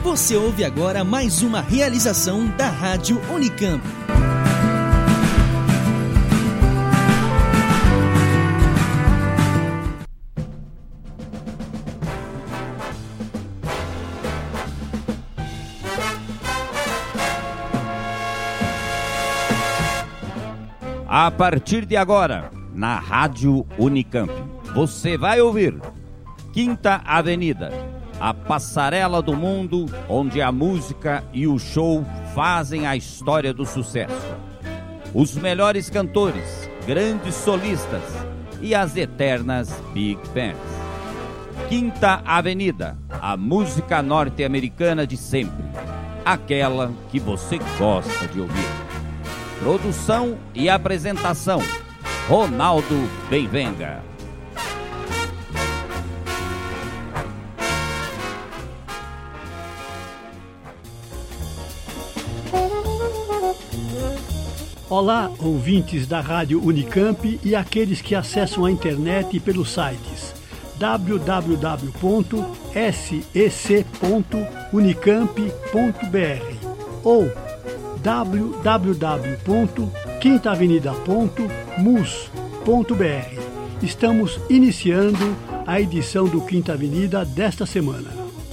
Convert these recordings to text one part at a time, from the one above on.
Você ouve agora mais uma realização da Rádio Unicamp. A partir de agora, na Rádio Unicamp, você vai ouvir Quinta Avenida, a passarela do mundo onde a música e o show fazem a história do sucesso. Os melhores cantores, grandes solistas e as eternas Big Bands. Quinta Avenida, a música norte-americana de sempre, aquela que você gosta de ouvir. Produção e apresentação, Ronaldo Benvenga. Olá, ouvintes da Rádio Unicamp e aqueles que acessam a internet pelos sites www.sec.unicamp.br ou www.quintaavenida.mus.br. Estamos iniciando a edição do Quinta Avenida desta semana.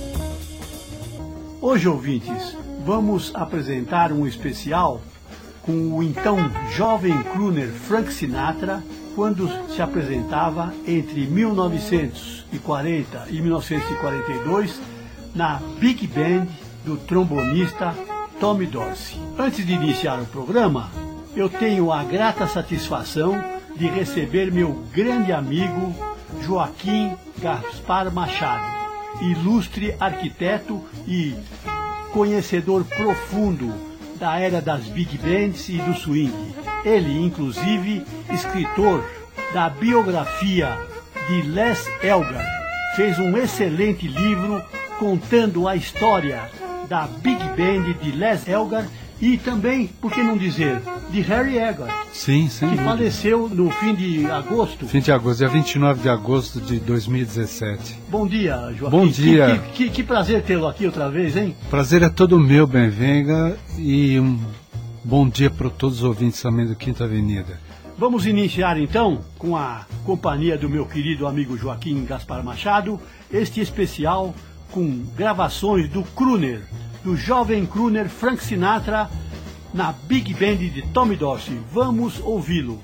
Hoje, ouvintes, vamos apresentar um especial com o então jovem crooner Frank Sinatra, quando se apresentava entre 1940 e 1942 na Big Band do trombonista Tommy Dorsey. Antes de iniciar o programa, eu tenho a grata satisfação de receber meu grande amigo Joaquim Gaspar Machado, ilustre arquiteto e conhecedor profundo da era das Big Bands e do swing. Ele, inclusive, escritor da biografia de Les Elgar, fez um excelente livro contando a história da Big Band de Les Elgar e também, por que não dizer, de Harry Elgar. Sim, sem que dúvida. faleceu no fim de agosto. Fim de agosto, dia 29 de agosto de 2017. Bom dia, Joaquim. Bom dia. Que prazer tê-lo aqui outra vez, hein? Prazer é todo meu, Benvenga, e um bom dia para todos os ouvintes também do Quinta Avenida. Vamos iniciar então, com a companhia do meu querido amigo Joaquim Gaspar Machado, este especial com gravações do crooner, do jovem crooner Frank Sinatra, na Big Band de Tommy Dorsey. Vamos ouvi-lo.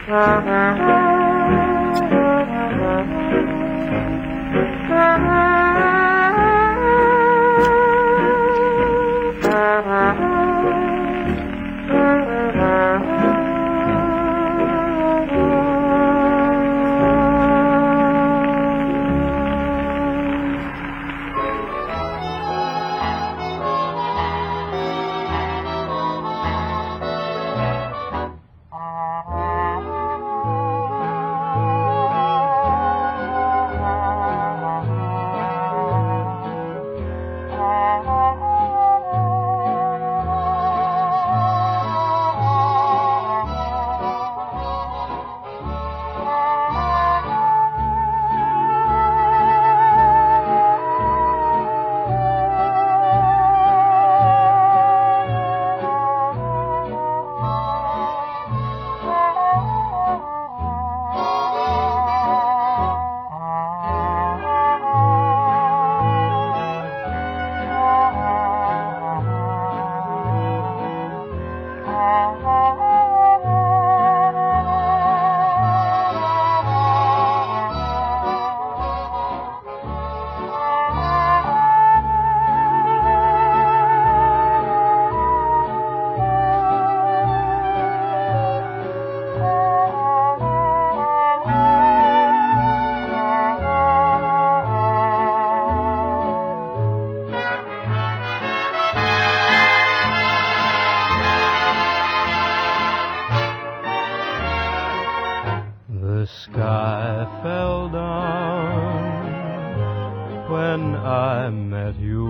The sky fell down when I met you.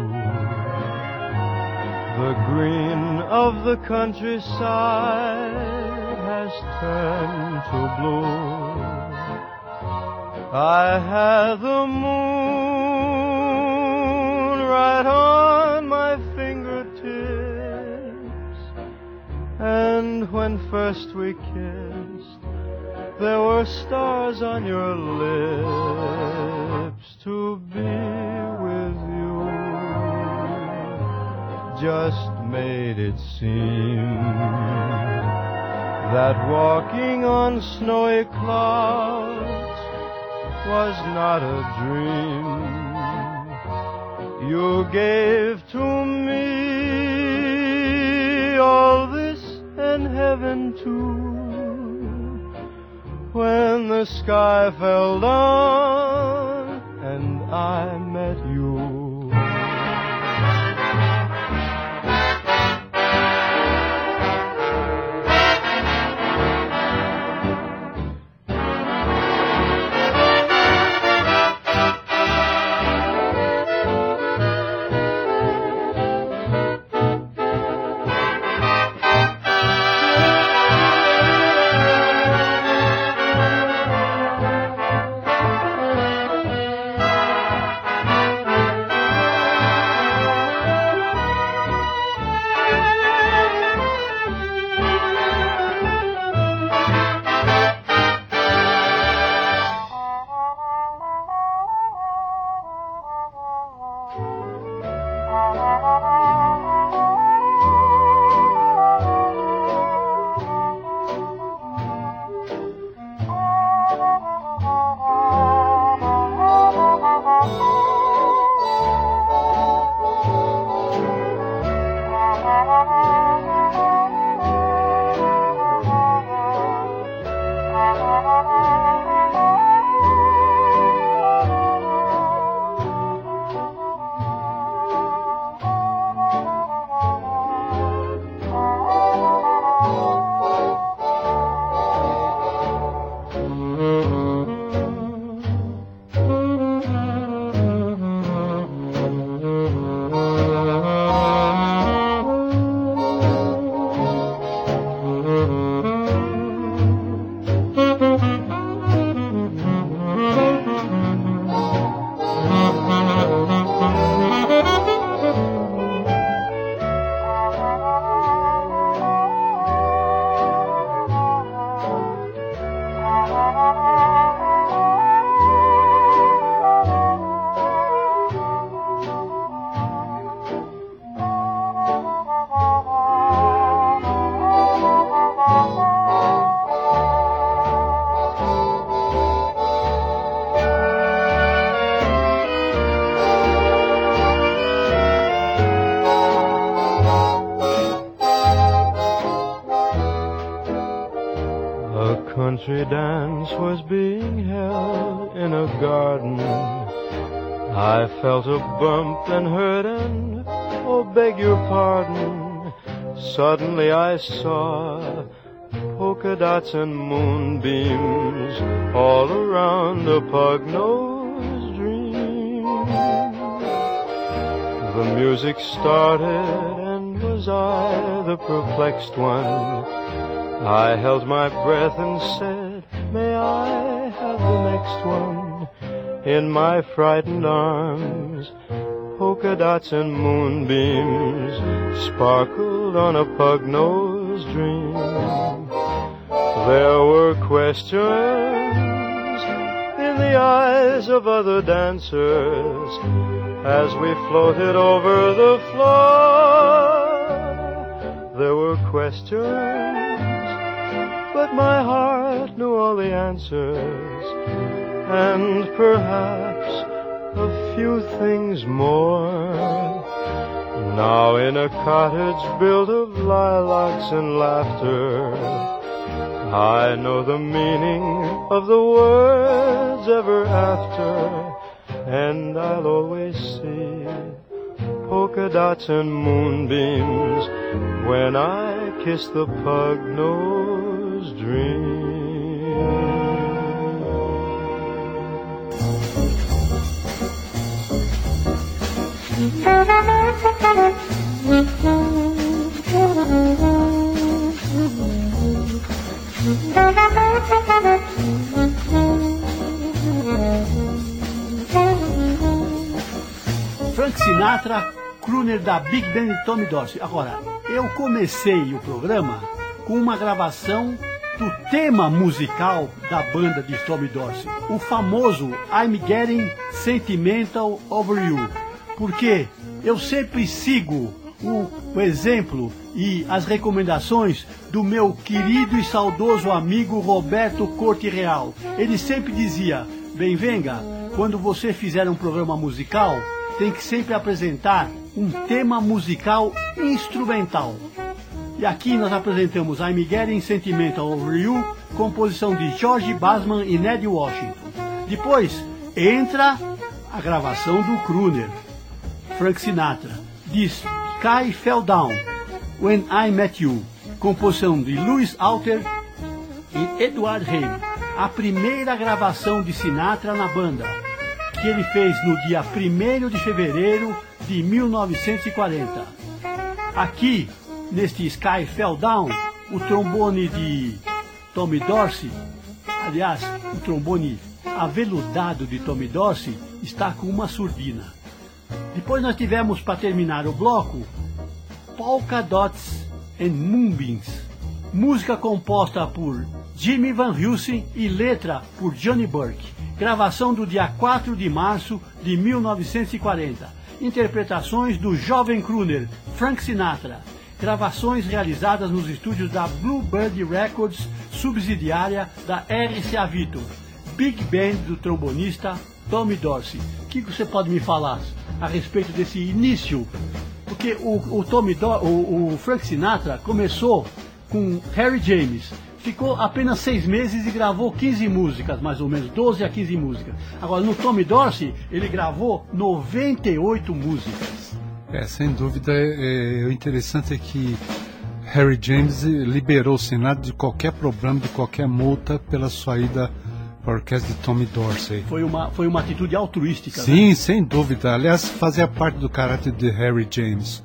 The green of the countryside has turned to blue. I had the moon right on my fingertips, and when first we kissed, there were stars on your lips. To be with you just made it seem that walking on snowy clouds was not a dream. You gave to me all this and heaven too. When the sky fell down and I met you. country dance was being held in a garden. I felt a bump and heard an, oh, beg your pardon. Suddenly I saw polka dots and moonbeams all around a pug-nosed dream. The music started, and was I the perplexed one? I held my breath and said, may I have the next one? In my frightened arms, polka dots and moonbeams sparkled on a pug-nosed dream. There were questions in the eyes of other dancers as we floated over the floor. There were questions, but my heart knew all the answers, and perhaps a few things more. Now in a cottage built of lilacs and laughter, I know the meaning of the words ever after, and I'll always see polka dots and moonbeams when I kiss the pug-nosed dream. Frank Sinatra, crooner da Big Band de Tommy Dorsey. Agora, eu comecei o programa com uma gravação do tema musical da banda de Tommy Dorsey, o famoso I'm Getting Sentimental Over You, porque eu sempre sigo o exemplo e as recomendações do meu querido e saudoso amigo Roberto Corte Real. Ele sempre dizia, Benvenga, quando você fizer um programa musical, tem que sempre apresentar um tema musical instrumental. E aqui nós apresentamos I'm Getting Sentimental Over You, composição de George Bassman e Ned Washington. Depois entra a gravação do crooner Frank Sinatra, diz Sky Fell Down, When I Met You, composição de Louis Alter e Edward Haim, a primeira gravação de Sinatra na banda, que ele fez no dia 1º de fevereiro de 1940. Aqui, neste Sky Fell Down, o trombone de Tommy Dorsey, aliás, o trombone aveludado de Tommy Dorsey, está com uma surdina. Depois nós tivemos, para terminar o bloco, Polka Dots and Moonbeams, música composta por Jimmy Van Heusen e letra por Johnny Burke, gravação do dia 4 de março de 1940, interpretações do jovem crooner Frank Sinatra, gravações realizadas nos estúdios da Bluebird Records, subsidiária da RCA Victor, Big Band do trombonista Tommy Dorsey. O que você pode me falar a respeito desse início? Porque o Frank Sinatra começou com Harry James, ficou apenas 6 meses e gravou 15 músicas, mais ou menos, 12 a 15 músicas. Agora, no Tommy Dorsey, ele gravou 98 músicas. Sem dúvida, o interessante é que Harry James liberou o Sinatra de qualquer problema, de qualquer multa pela sua ida para a orquestra de Tommy Dorsey. Foi uma atitude altruística. Sim, né? Sem dúvida. Aliás, fazia parte do caráter de Harry James.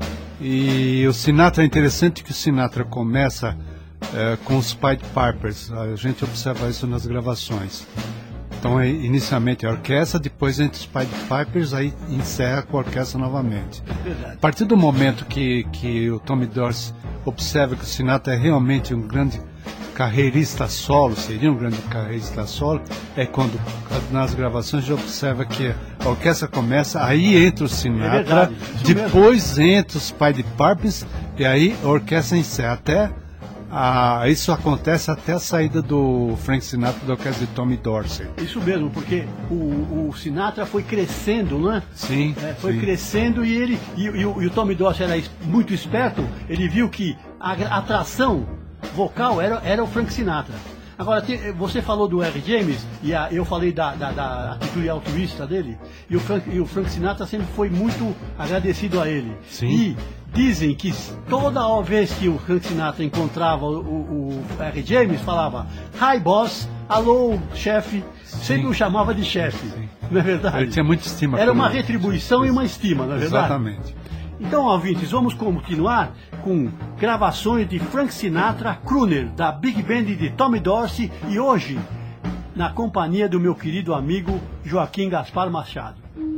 E o Sinatra, é interessante que o Sinatra começa com os Pied Pipers. A gente observa isso nas gravações. Então, inicialmente a orquestra, depois entre os Pied Pipers, aí encerra com a orquestra novamente. Verdade. A partir do momento que o Tommy Dorsey observa que o Sinatra é realmente um grande carreirista solo, seria um grande carreirista solo, é quando nas gravações já observa que a orquestra começa, aí entra o Sinatra, depois entra os Pied Pipers, e aí a orquestra encerra. Isso acontece até a saída do Frank Sinatra da orquestra de Tommy Dorsey. Isso mesmo, porque o Sinatra foi crescendo, não é? Sim. Foi crescendo e o Tommy Dorsey era muito esperto, ele viu que a atração vocal era o Frank Sinatra. Agora, você falou do R. James, e eu falei da atitude altruísta dele, e o Frank Sinatra sempre foi muito agradecido a ele. Sim. E dizem que toda vez que o Frank Sinatra encontrava o R. James, falava, hi boss, alô chefe, sempre o chamava de chefe, não é verdade? Ele tinha muita estima. Era uma retribuição e uma estima, não é verdade? Exatamente. Então, ouvintes, vamos continuar com gravações de Frank Sinatra Crooner, da Big Band de Tommy Dorsey, e hoje, na companhia do meu querido amigo Joaquim Gaspar Machado.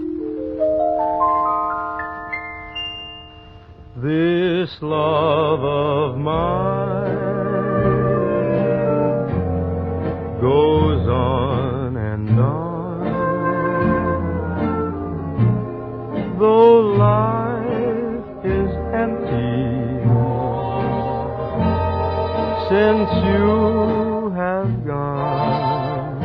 This love of mine goes on and on, though life is empty since you have gone.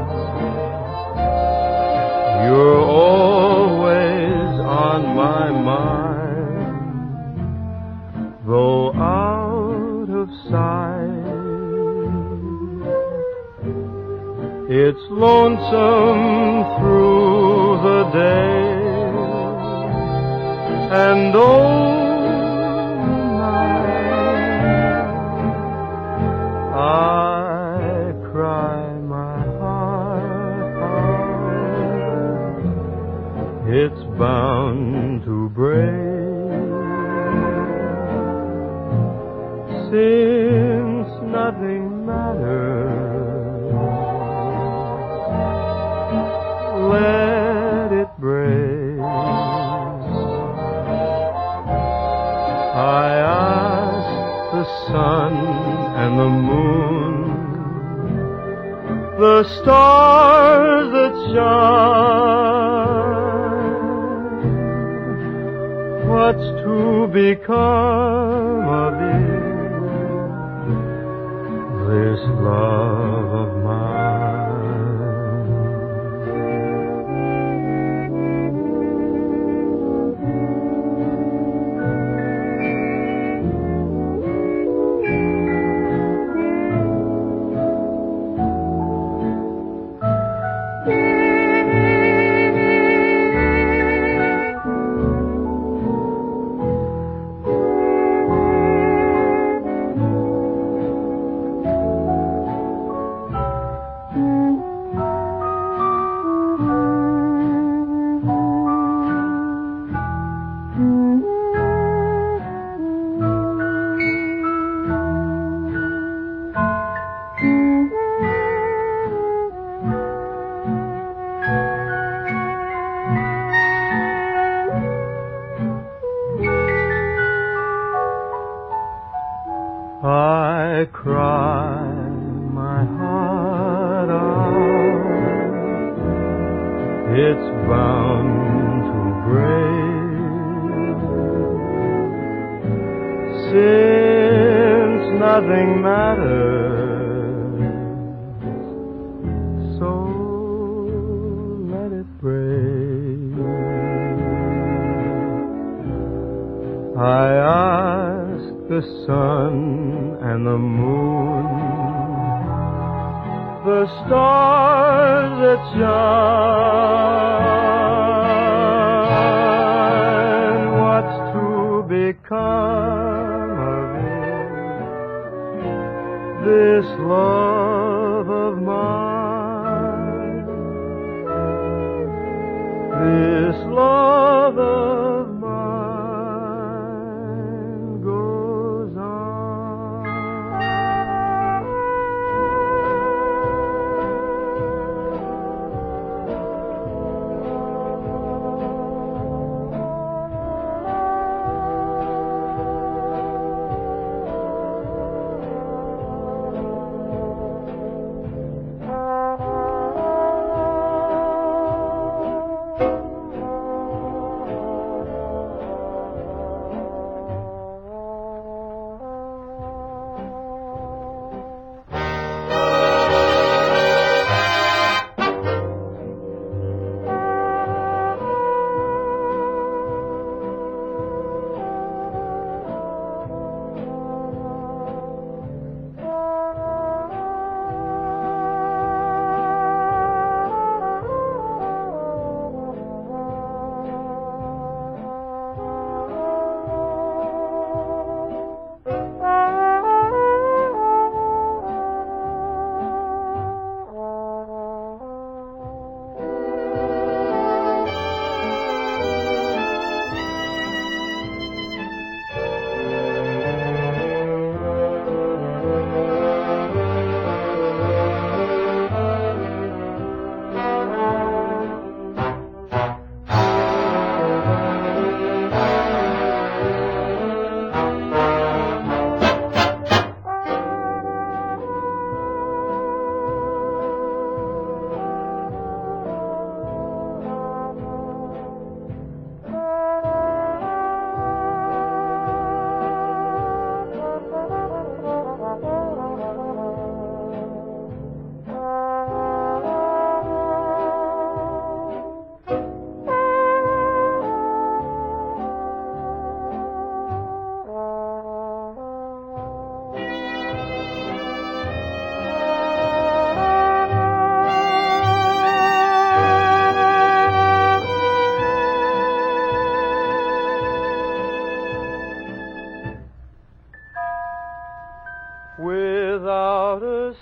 You're always on my mind, though out of sight. It's lonesome through the day, and oh night, I cry my heart out. It's bound to break, since nothing matters. Let it break. I ask the sun and the moon, the stars that shine, what's to become of this love of mine? I cry my heart out, it's bound to break, since nothing matters, so let it break. I ask the sun and the moon, the stars that shine, what's to become of this love of mine, this love of mine goes on.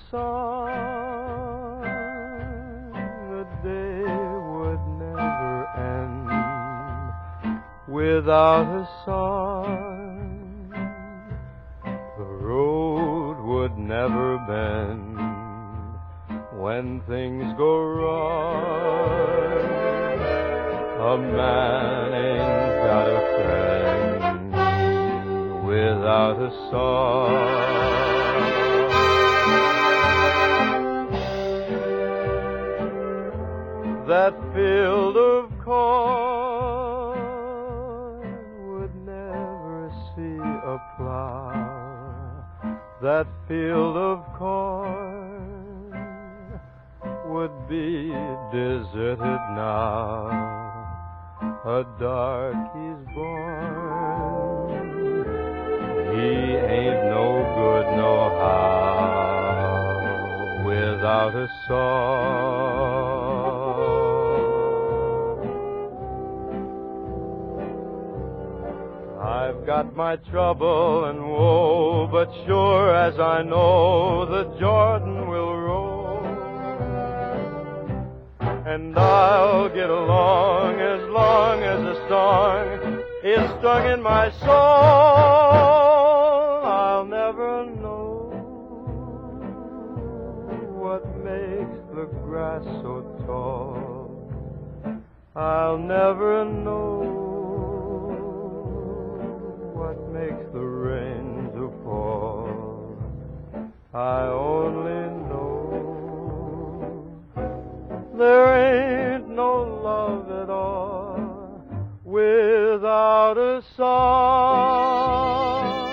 song, the day would never end. Without a song, the road would never bend. When things go wrong, a man ain't got a friend. Without a song, that field of corn would never see a plow. That field of corn would be deserted now. A darky's born, he ain't no good no how without a song. I've got my trouble and woe, but sure as I know the Jordan will roll, and I'll get along as long as a song is strung in my soul. I'll never know what makes the grass so tall. I'll never know what makes the rain to fall. I only know there ain't no love at all without a song.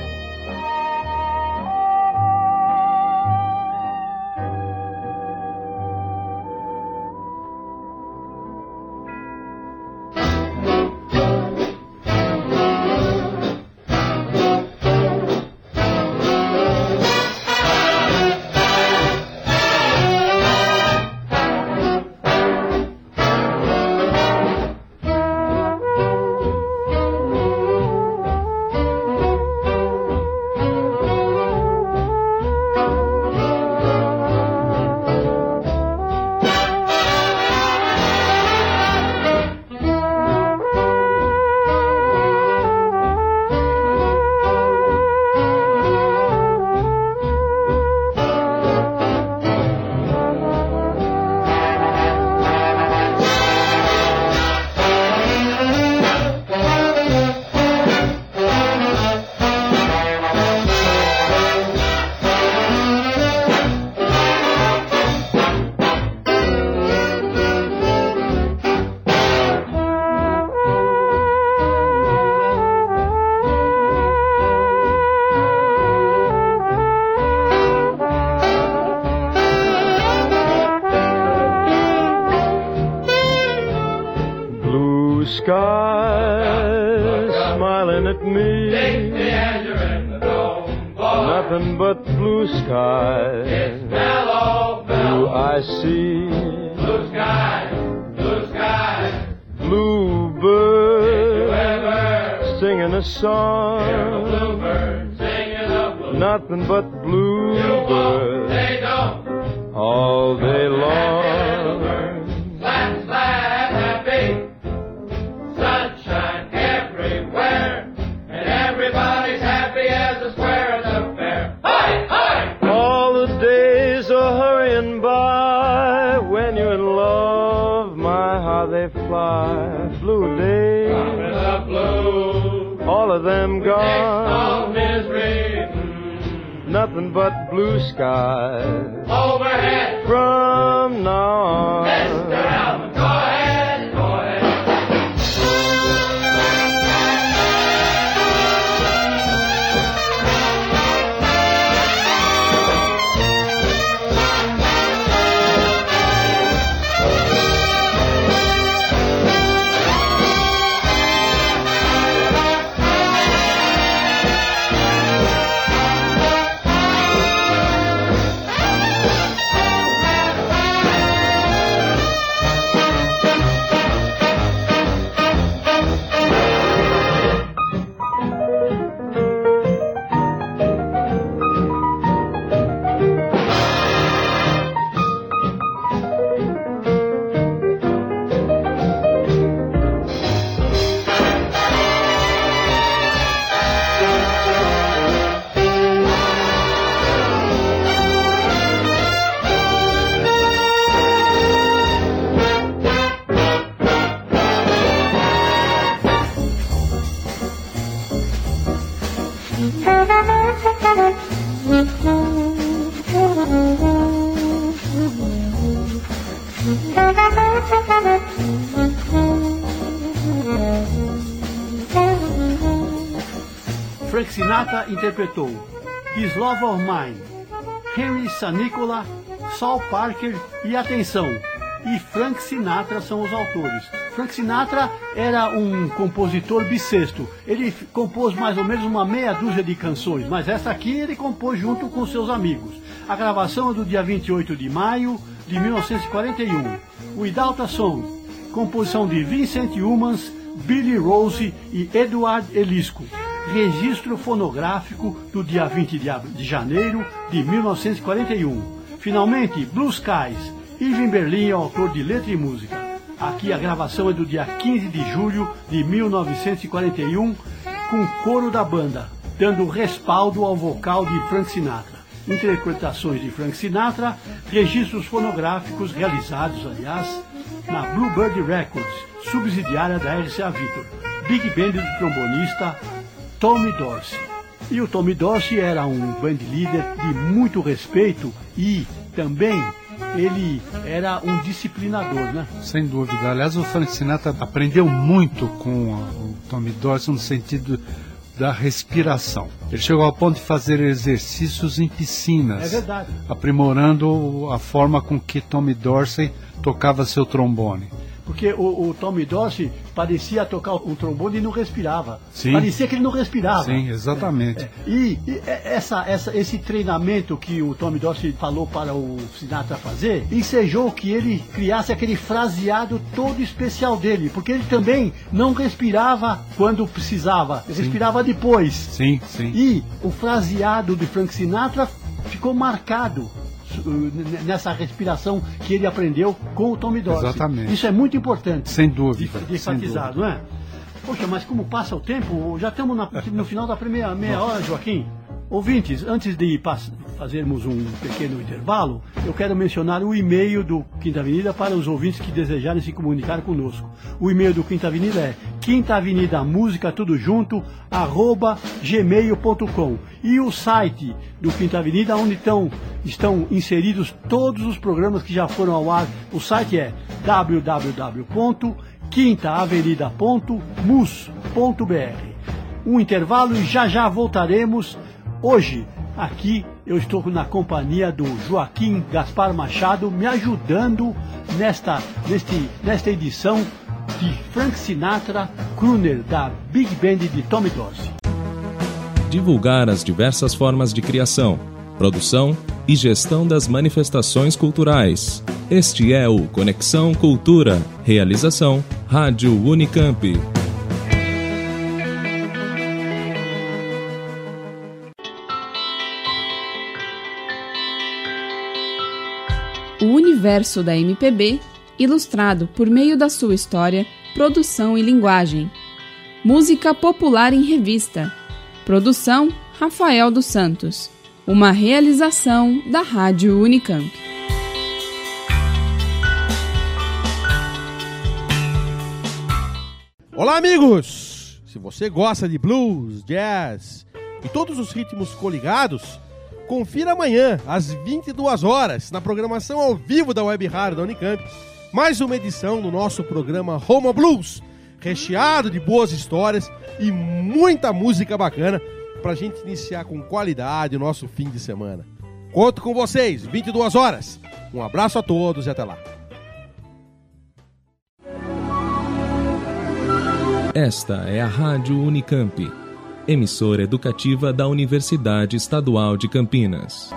Sky smiling at me, nothing but blue skies. Do I see blue skies, blue birds singing a song? Nothing but blue birds all day long. Fly, blue days, all of them gone. Nothing but blue skies overhead from now on. Mr. Alvin, go ahead, go ahead. Frank Sinatra interpretou This Love of Mine, Henry Sanicola, Saul Parker e, atenção, e Frank Sinatra são os autores. Frank Sinatra era um compositor bissexto. Ele compôs mais ou menos uma meia dúzia de canções, mas essa aqui ele compôs junto com seus amigos. A gravação é do dia 28 de maio de 1941. Without a Song, composição de Vincent Youmans, Billy Rose e Edward Eliscu. Registro fonográfico do dia 20 de janeiro de 1941. Finalmente, Blue Skies. Irving Berlin é o autor de letra e música. Aqui a gravação é do dia 15 de julho de 1941, com coro da banda, dando respaldo ao vocal de Frank Sinatra. Interpretações de Frank Sinatra, registros fonográficos realizados, aliás, na Bluebird Records, subsidiária da RCA Victor. Big Band do trombonista Tommy Dorsey. E o Tommy Dorsey era um band leader de muito respeito e também ele era um disciplinador, né? Sem dúvida. Aliás, o Frank Sinatra aprendeu muito com o Tommy Dorsey no sentido da respiração. Ele chegou ao ponto de fazer exercícios em piscinas. É verdade. Aprimorando a forma com que Tommy Dorsey tocava seu trombone. Porque o Tommy Dorsey parecia tocar um trombone e não respirava. Sim. Parecia que ele não respirava. Sim, exatamente. E esse treinamento que o Tommy Dorsey falou para o Sinatra fazer, ensejou que ele criasse aquele fraseado todo especial dele, porque ele também não respirava quando precisava, ele respirava depois. Sim, sim. E o fraseado de Frank Sinatra ficou marcado nessa respiração que ele aprendeu com o Tommy Dorsey. Exatamente. Isso é muito importante. Sem dúvida. De enfatizar, não é? Poxa, mas como passa o tempo, já estamos no final da primeira meia hora, Joaquim. Ouvintes, antes de fazermos um pequeno intervalo, eu quero mencionar o e-mail do Quinta Avenida para os ouvintes que desejarem se comunicar conosco. O e-mail do Quinta Avenida é quintaavenidamusica, tudo junto, @gmail.com. E o site do Quinta Avenida, onde estão inseridos todos os programas que já foram ao ar. O site é www.quintaavenida.mus.br. Um intervalo e já voltaremos. Hoje, aqui, eu estou na companhia do Joaquim Gaspar Machado, me ajudando nesta edição de Frank Sinatra, crooner da Big Band de Tommy Dorsey. Divulgar as diversas formas de criação, produção e gestão das manifestações culturais. Este é o Conexão Cultura. Realização, Rádio Unicamp. O universo da MPB, ilustrado por meio da sua história, produção e linguagem. Música popular em revista. Produção, Rafael dos Santos. Uma realização da Rádio Unicamp. Olá, amigos! Se você gosta de blues, jazz e todos os ritmos coligados, confira amanhã, às 22 horas, na programação ao vivo da Web Rádio da Unicamp, mais uma edição do nosso programa Roma Blues, recheado de boas histórias e muita música bacana pra gente iniciar com qualidade o nosso fim de semana. Conto com vocês, 22 horas. Um abraço a todos e até lá. Esta é a Rádio Unicamp, emissora educativa da Universidade Estadual de Campinas.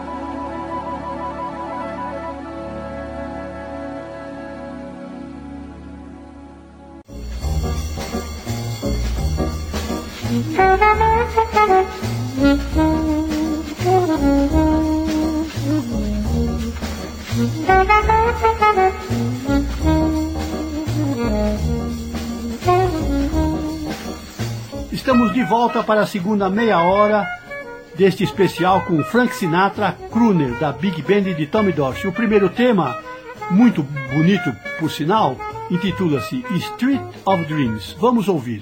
Estamos de volta para a segunda meia hora deste especial com Frank Sinatra, crooner da Big Band de Tommy Dorsey. O primeiro tema, muito bonito por sinal, intitula-se Street of Dreams. Vamos ouvir.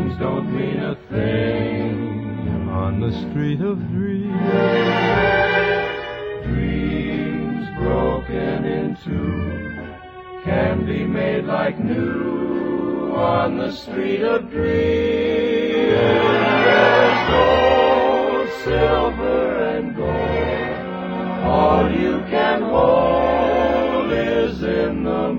Dreams don't mean a thing on the street of dreams. Dreams broken in two can be made like new on the street of dreams. There's gold, silver, and gold. All you can hold is in the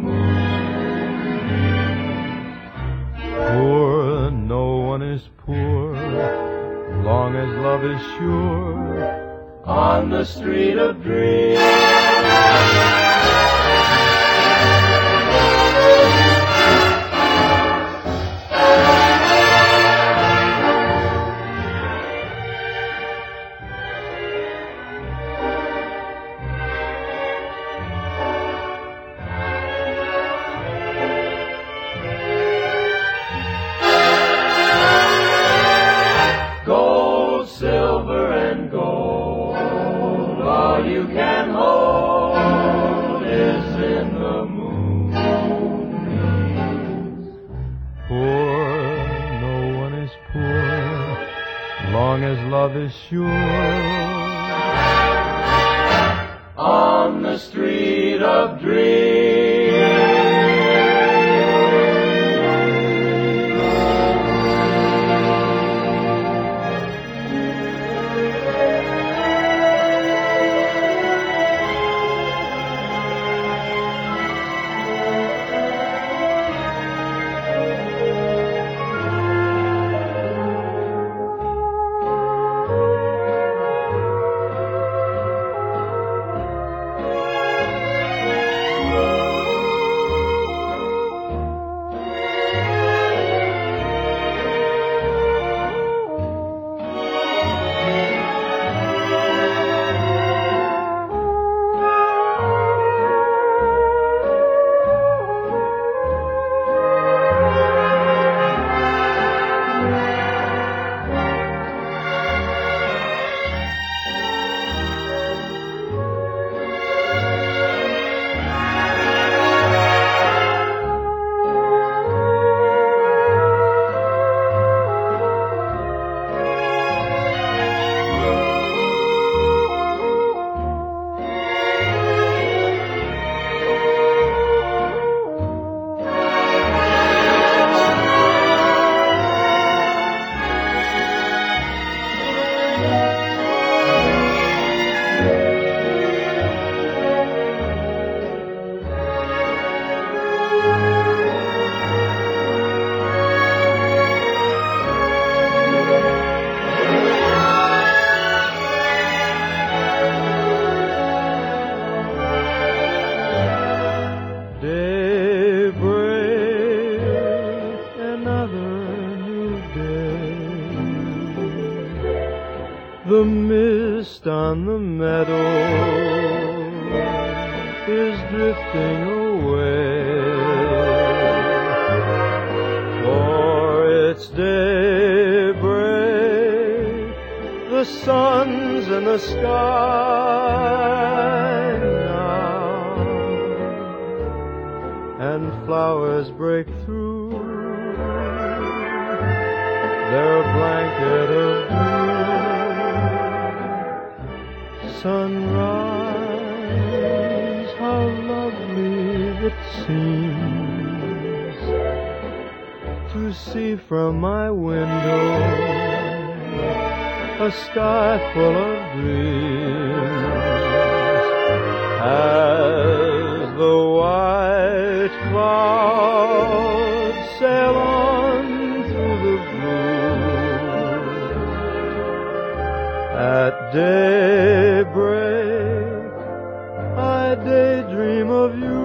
moon. Poor, no one is poor, long as love is sure on the street of dreams. Love is sure on the street of dreams. The mist on the meadow is drifting away, for it's daybreak, the sun's in the sky now, and flowers break through their blanket of blue. Sunrise, how lovely it seems to see from my window a sky full of dreams. As the white clouds sail on through the blue, at daybreak I daydream of you.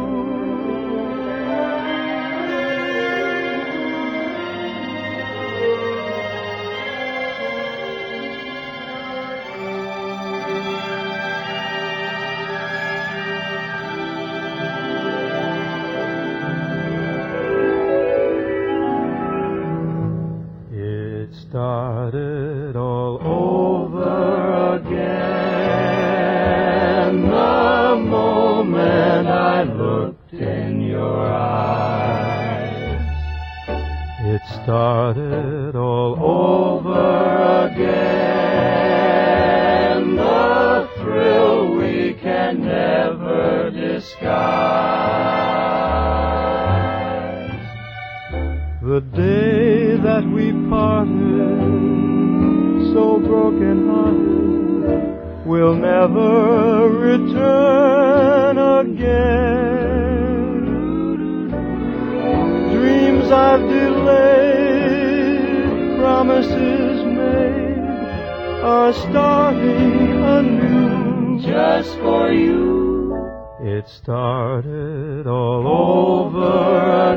It started all over again the moment I looked in your eyes. It started all over again. The thrill we can never disguise. The day that we parted, so broken-hearted, will never return again. Dreams I've delayed, promises made, are starting anew just for you. It started all over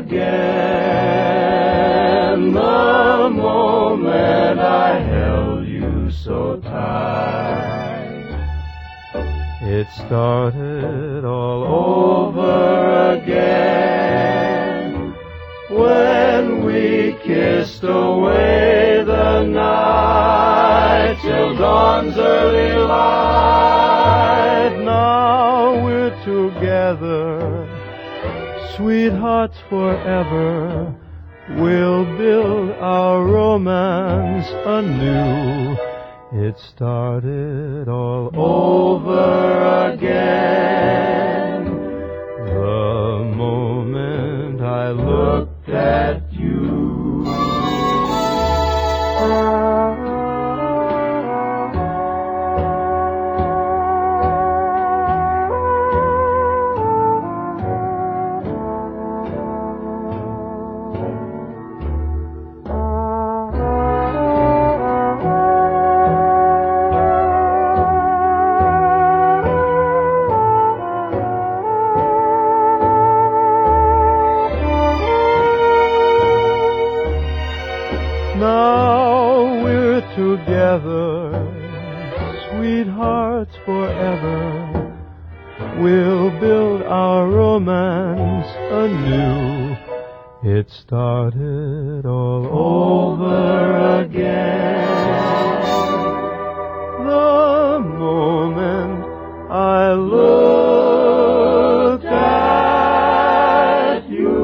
again, the moment I held you so tight. It started all over again when we kissed away the night till dawn's early light. Now we're together, sweethearts forever. We'll build our romance anew. It started all over again the moment I looked at you. Now we're together, sweethearts forever. We'll build our romance anew. It started all over again the moment I looked at you.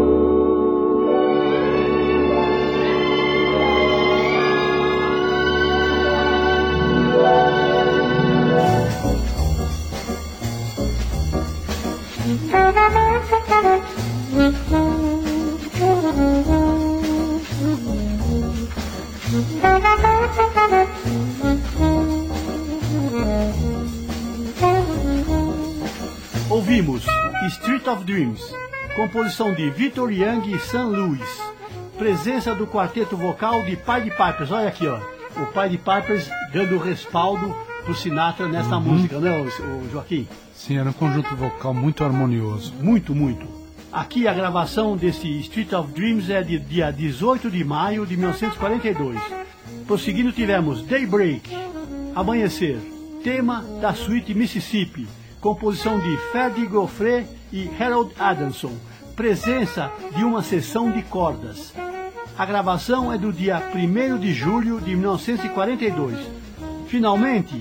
Ouvimos Street of Dreams, composição de Victor Young e Sam Lewis, presença do quarteto vocal de Pied Pipers. Olha aqui, ó, o Pied Pipers dando respaldo pro Sinatra nessa música, né, o Joaquim? Sim, era um conjunto vocal muito harmonioso. Muito, muito. Aqui a gravação desse Street of Dreams é de dia 18 de maio de 1942. Prosseguindo tivemos Daybreak, Amanhecer, tema da suíte Mississippi, composição de Ferdy Goffret e Harold Adamson, presença de uma seção de cordas. A gravação é do dia 1º de julho de 1942. Finalmente,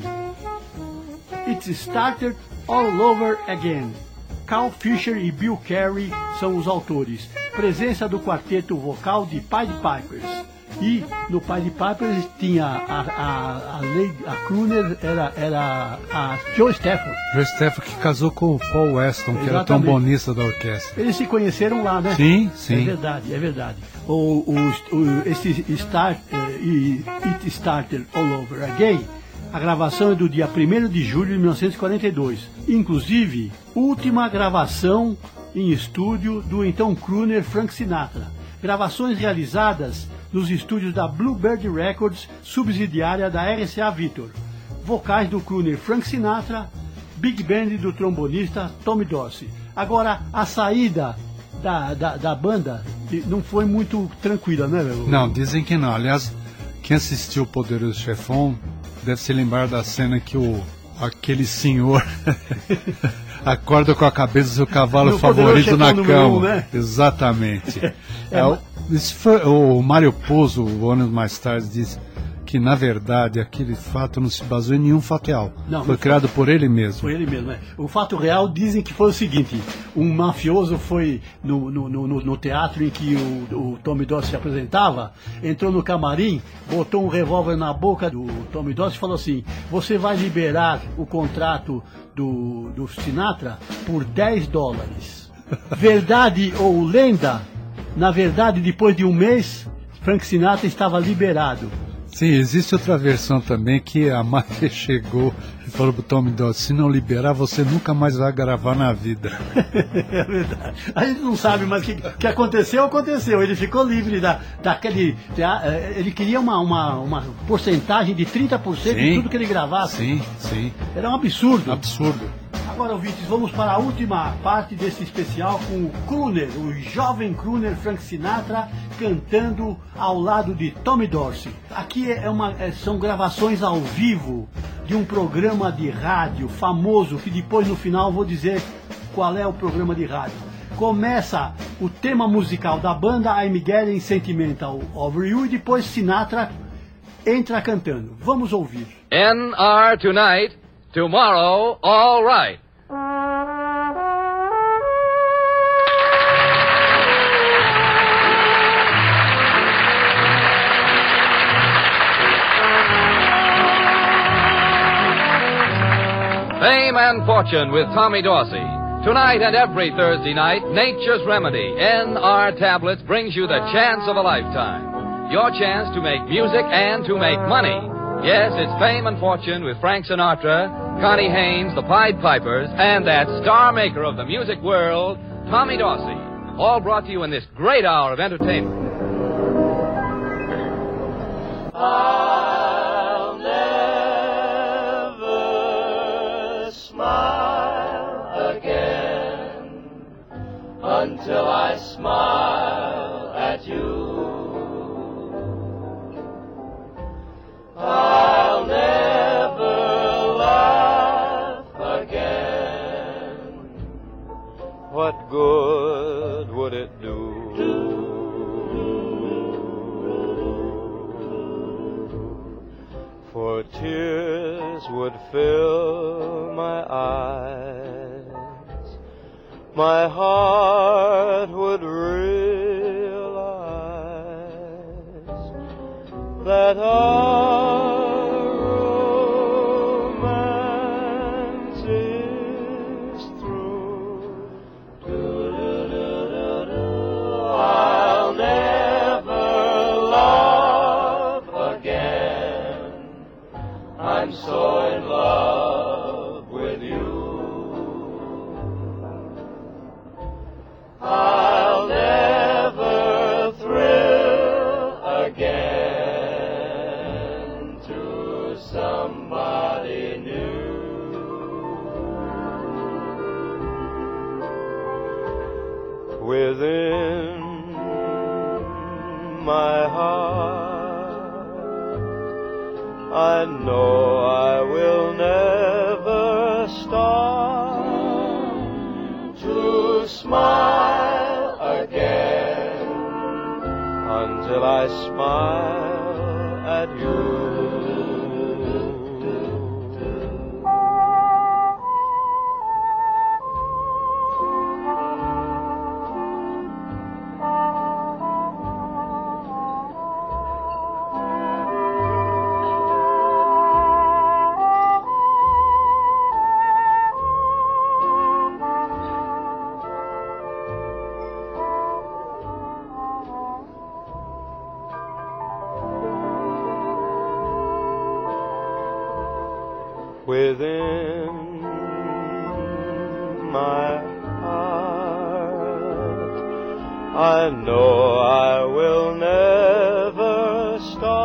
It Started All Over Again. Carl Fischer e Bill Carey são os autores. Presença do quarteto vocal de Pied Pipers. E no Pied Pipers tinha a crooner era a Joe Stafford. Joe Stafford, que casou com o Paul Weston, que era trombonista da orquestra. Eles se conheceram lá, né? Sim, sim. É verdade, é verdade. Esse It Started All Over Again, a gravação é do dia 1º de julho de 1942. Inclusive, última gravação em estúdio do então crooner Frank Sinatra. Gravações realizadas nos estúdios da Bluebird Records, subsidiária da RCA Victor. Vocais do crooner Frank Sinatra, Big Band do trombonista Tommy Dorsey. Agora, a saída da banda não foi muito tranquila, né, meu? Não, dizem que não. Aliás, quem assistiu o Poderoso Chefão deve se lembrar da cena que aquele senhor acorda com a cabeça do seu cavalo no favorito na cama. 1, né? Exatamente. Isso foi, o Mário Puzo, anos mais tarde, disse que na verdade aquele fato não se baseou em nenhum fato real. Não, foi criado por ele mesmo. Foi ele mesmo, né? O fato real dizem que foi o seguinte: um mafioso foi no teatro em que o Tommy Dorsey se apresentava, entrou no camarim, botou um revólver na boca do Tommy Dorsey e falou assim: você vai liberar o contrato do Sinatra por $10. Verdade ou lenda? Na verdade, depois de um mês, Frank Sinatra estava liberado. Sim, existe outra versão também que a máfia chegou e falou pro Tommy Dorsey: se não liberar, você nunca mais vai gravar na vida. É verdade. A gente não sabe, mas o que aconteceu. Ele ficou livre daquele... Ele queria uma porcentagem de 30% de tudo que ele gravasse. Sim. Era um absurdo. Absurdo. Agora, ouvintes, vamos para a última parte desse especial com o crooner, o jovem crooner Frank Sinatra, cantando ao lado de Tommy Dorsey. Aqui são gravações ao vivo de um programa de rádio famoso, que depois no final vou dizer qual é o programa de rádio. Começa o tema musical da banda, I'm Getting Sentimental Over You, e depois Sinatra entra cantando. Vamos ouvir. NR tonight, tomorrow all right. Fame and Fortune with Tommy Dorsey. Tonight and every Thursday night, Nature's Remedy, NR Tablets, brings you the chance of a lifetime. Your chance to make music and to make money. Yes, it's Fame and Fortune with Frank Sinatra, Connie Haynes, the Pied Pipers, and that star maker of the music world, Tommy Dorsey. All brought to you in this great hour of entertainment. I'll never smile again until I smile at you. I'll never laugh again. What good would it do? For tears would fill my eyes, my heart would realize that our romance is through. I'll never love again. I'm so in love with you. I'll never thrill again to somebody new. Within my heart, I know I will never start to smile again until I smile at you. Within my heart, I know I will never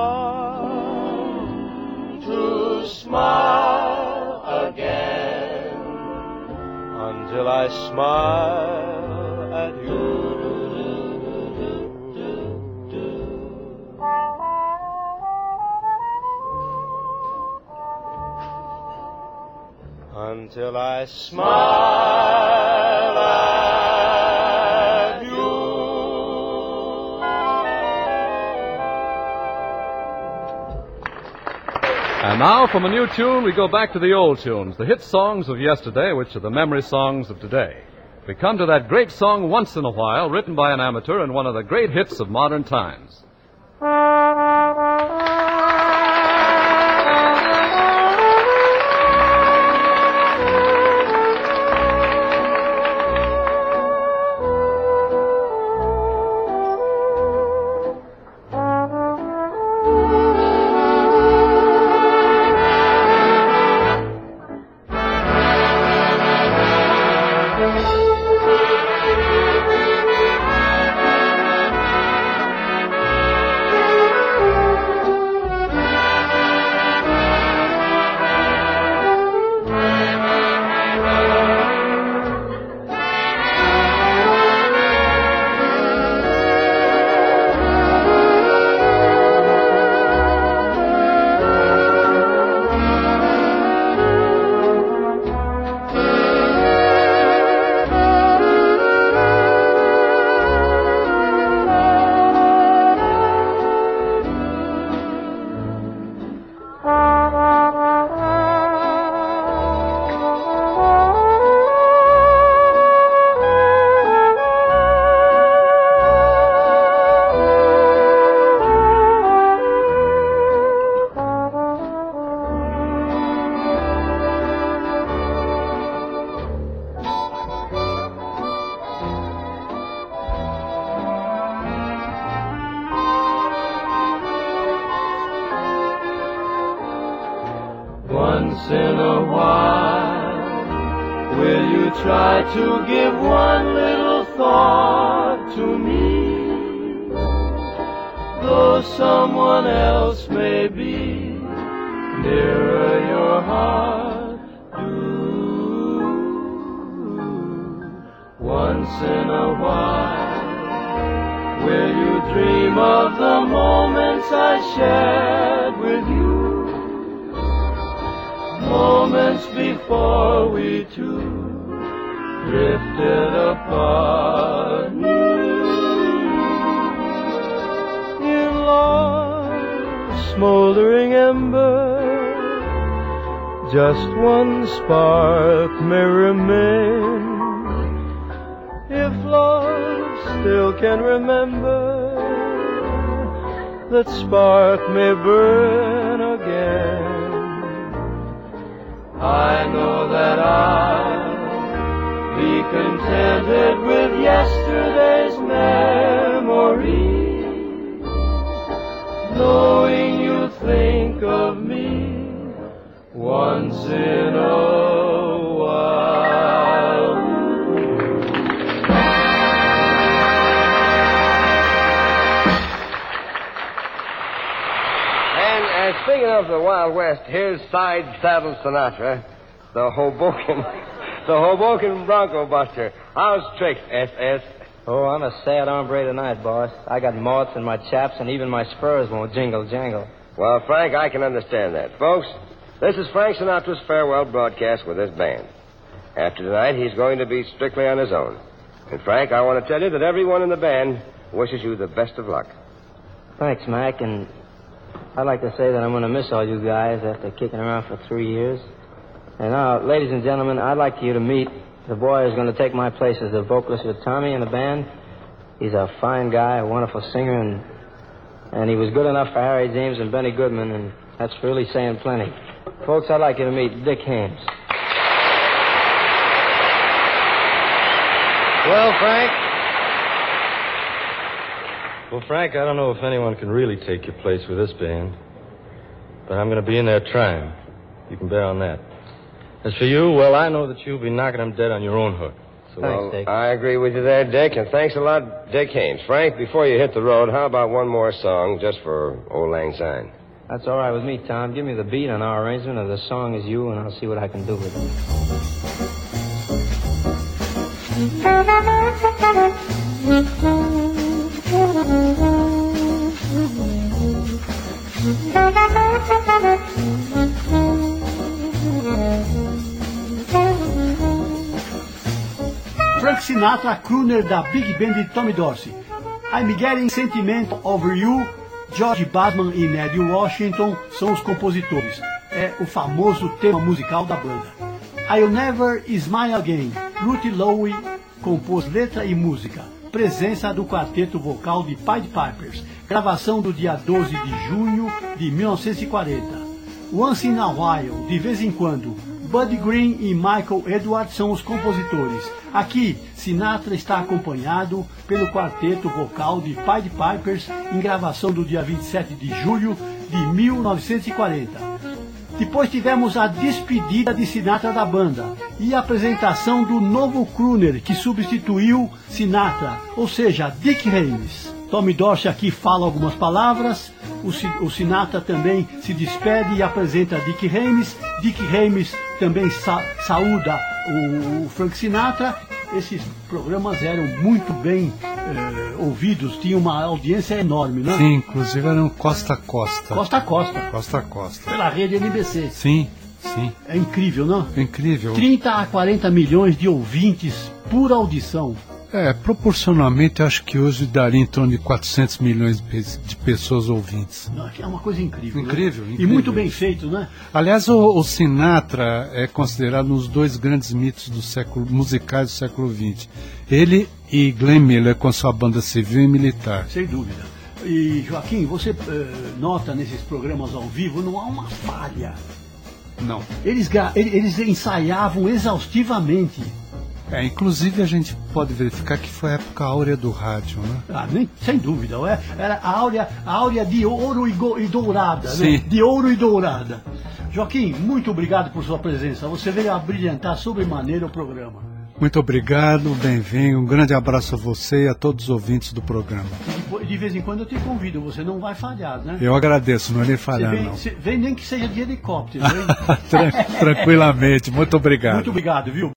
start to smile again until I smile at you. Until I smile at you. And now, from a new tune, we go back to the old tunes, the hit songs of yesterday, which are the memory songs of today. We come to that great song, Once in a While, written by an amateur and one of the great hits of modern times. Once in a while, will you try to give one little thought to me? Though someone else may be nearer your heart, do. Once in a while, will you dream of the moments I shared with you? Moments before we two drifted apart. In love's smoldering ember, just one spark may remain. If love still can remember, that spark may burn again. I know that I'll be contented with yesterday's memory, knowing you think of me once in a while. And speaking of the Wild West, here's Side Saddle Sinatra, the Hoboken Bronco Buster. How's tricks, S.S.? Oh, I'm a sad hombre tonight, boss. I got moths in my chaps, and even my spurs won't jingle jangle. Well, Frank, I can understand that. Folks, this is Frank Sinatra's farewell broadcast with his band. After tonight, he's going to be strictly on his own. And, Frank, I want to tell you that everyone in the band wishes you the best of luck. Thanks, Mac, and I'd like to say that I'm going to miss all you guys after kicking around for 3 years. And now, ladies and gentlemen, I'd like you to meet the boy who's going to take my place as the vocalist with Tommy in the band. He's a fine guy, a wonderful singer, and he was good enough for Harry James and Benny Goodman, and that's really saying plenty. Folks, I'd like you to meet Dick Haymes. Well, Frank, I don't know if anyone can really take your place with this band, but I'm going to be in there trying. You can bear on that. As for you, well, I know that you'll be knocking them dead on your own hook. So, thanks, Dick. I agree with you there, Dick, and thanks a lot, Dick Haymes. Frank, before you hit the road, how about one more song just for Old Lang Syne? That's all right with me, Tom. Give me the beat on our arrangement of The Song Is You, and I'll see what I can do with it. Frank Sinatra, crooner da Big Band de Tommy Dorsey. I'm Getting Sentimental Over You, George Badman e Ned Washington são os compositores. É o famoso tema musical da banda. I'll Never Smile Again. Ruth Lowe compôs letra e música. Presença do quarteto vocal de Pied Pipers. Gravação do dia 12 de junho de 1940. Once in a While, de vez em quando. Buddy Green e Michael Edwards são os compositores. Aqui, Sinatra está acompanhado pelo quarteto vocal de Pied Pipers em gravação do dia 27 de julho de 1940. Depois tivemos a despedida de Sinatra da banda e a apresentação do novo crooner que substituiu Sinatra, ou seja, Dick Haymes. Tommy Dorsey aqui fala algumas palavras, o Sinatra também se despede e apresenta Dick Haymes. Dick Haymes também saúda o Frank Sinatra. Esses programas eram muito bem ouvidos, tinha uma audiência enorme, né? Sim, inclusive eram costa a costa. Costa a costa. Costa a costa. Pela rede NBC. Sim, sim. É incrível, não? É incrível. 30 a 40 milhões de ouvintes por audição. Proporcionalmente, acho que hoje daria em torno de 400 milhões de pessoas ouvintes. É uma coisa incrível. Incrível, né? Incrível. E muito bem feito, né? Aliás, o Sinatra é considerado um dos dois grandes mitos musicais do século XX. Ele e Glenn Miller com sua banda civil e militar. Sem dúvida. E, Joaquim, você nota nesses programas ao vivo, não há uma falha. Não. Eles ensaiavam exaustivamente. Inclusive a gente pode verificar que foi a época áurea do rádio, né? Sem dúvida, era a áurea de ouro e dourada, Sim. Né? De ouro e dourada. Joaquim, muito obrigado por sua presença. Você veio abrilhantar sobremaneira o programa. Muito obrigado, bem-vindo. Um grande abraço a você e a todos os ouvintes do programa. De vez em quando eu te convido, você não vai falhar, né? Eu agradeço, não irei falhar, não. Vem nem que seja de helicóptero. Tranquilamente, muito obrigado. Muito obrigado, viu?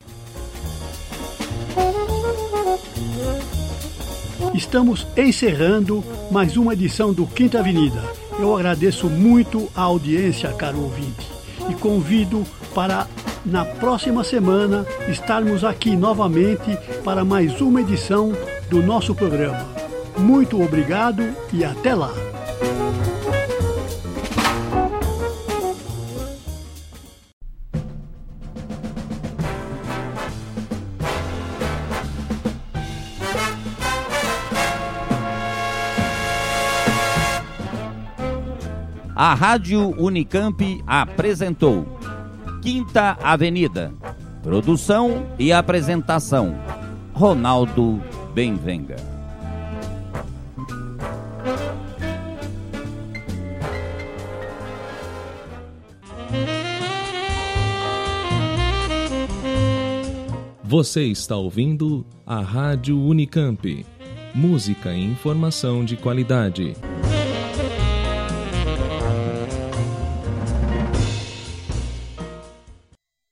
Estamos encerrando mais uma edição do Quinta Avenida. Eu agradeço muito a audiência, caro ouvinte, e convido para, na próxima semana, estarmos aqui novamente para mais uma edição do nosso programa. Muito obrigado e até lá! A Rádio Unicamp apresentou Quinta Avenida. Produção e apresentação, Ronaldo Benvenga. Você está ouvindo a Rádio Unicamp. Música e informação de qualidade.